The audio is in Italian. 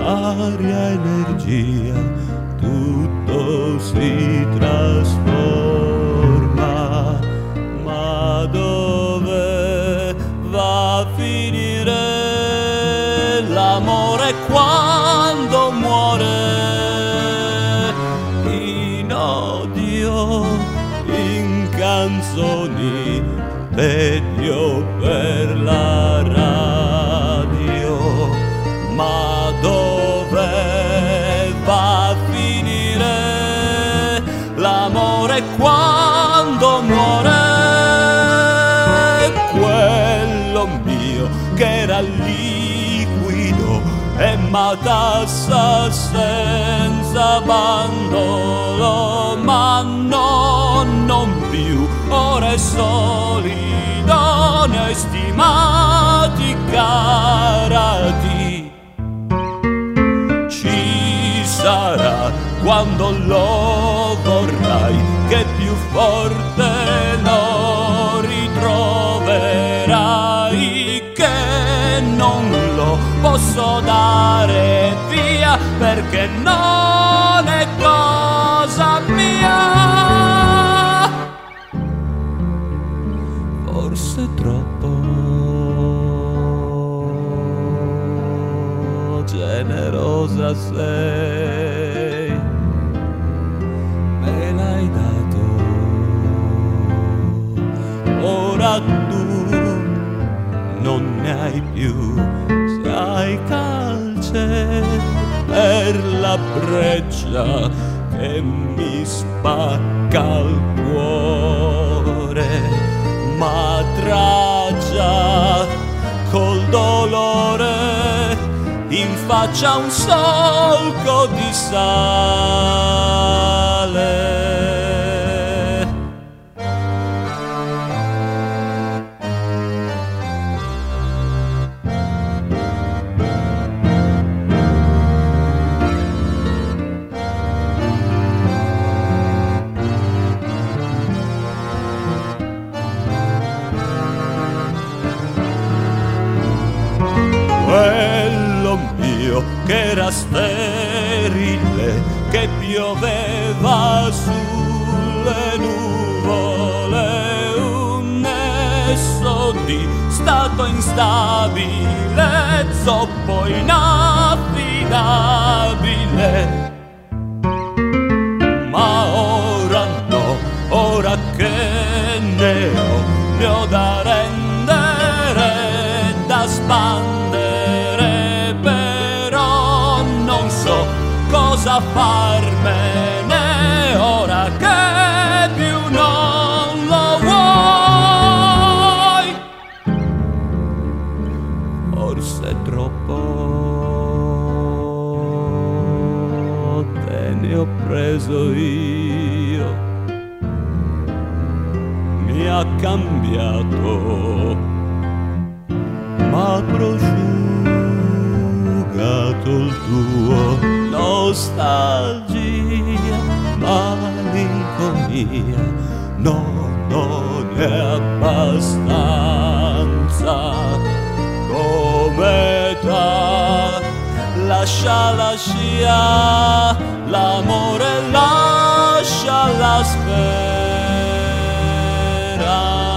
aria, energia, tutto si trasforma. Ma dove va a finire l'amore quando muore? In odio, in canzoni, tedio per la radio. Ma dove va a finire l'amore quando muore? Quello mio che era liquido e matassa senza bandolo, ma no, non più, ora è solido, stimati carati. Ci sarà quando lo vorrai, che più forte lo ritroverai, che non lo posso dare via perché non è cosa mia. Forse troppo generosa sei, me l'hai dato, ora tu non ne hai più. Se hai calce per la breccia che mi spacca il cuore, ma traccia col dolore in faccia un solco di sale. Quello mio che era sterile, che pioveva sulle nuvole, un nesso di stato instabile, zoppo inaffidabile. Ma ora no, ora che ne ho da rendere, da spandere, però non so cosa farmene ora che più non lo vuoi. Forse troppo te ne ho preso io, mi ha cambiato, m'ha prosciugato il tuo. Nostalgia, malinconia, no, non è abbastanza. Come ta lascia la scia, l'amore lascia la speranza.